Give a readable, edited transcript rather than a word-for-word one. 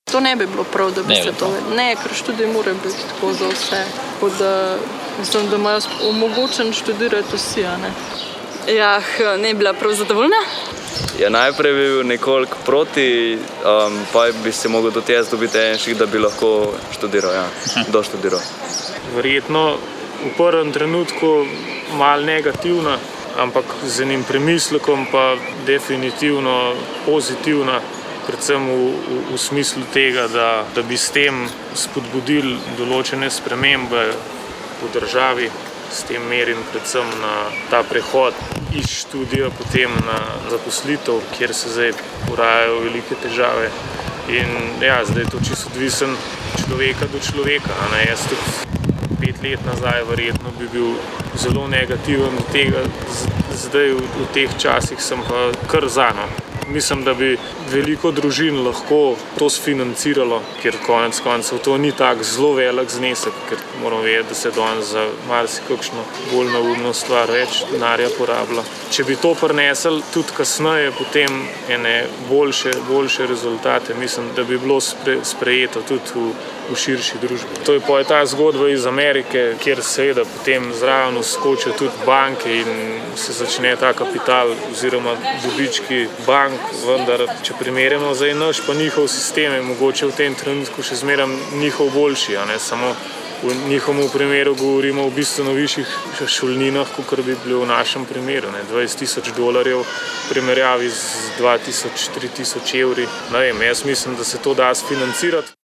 To ne bi bilo prav, da bi se to... Ne, ker študij mora biti tako za vse. Tako da mislim, da imajo omogočen študirati vsi, a ne? Ne bila prav zadovoljna? Najprej bi bil nekoliko proti, pa bi se mogel tudi jaz dobiti enših, da bi lahko študiral, doštudiral. Verjetno v prvem trenutku malo negativna, ampak z enim premislekom pa definitivno pozitivna, predvsem v smislu tega, da bi s tem spodbudili določene spremembe v državi, s tem merim predvsem na ta prehod iz študija potem na zaposlitev, kjer se zdaj porajajo velike težave. In zdaj je to čisto odvisen človeka do človeka. Jaz tudi 5 let nazaj verjetno bi bil zelo negativen do tega, zdaj v teh časih sem pa kar za. Mislim, da bi veliko družin lahko to sfinanciralo, ker konec koncev to ni tak zelo velik znesek, ker moramo vedeti, da se danes za marsikakšno bolj neumno stvar več denarja porablja. Če bi to prinesli tudi kasneje, potem ene boljše rezultate, mislim, da bi bilo sprejeto tudi v širši družbi. To je pa ta zgodba iz Amerike, kjer seveda potem zraven skočijo tudi banke in se začne ta kapital oziroma dobički bank, vendar če primerjamo zdaj naš pa njihov sistem, je mogoče v tem trenutku še zmeraj njihov boljši, samo v njihovem primeru govorimo o bistveno višjih šolninah, kakor bi bili v našem primeru. $20,000 v primerjavi z 2,000–3,000 evri. Jaz mislim, da se to da sfinancirati.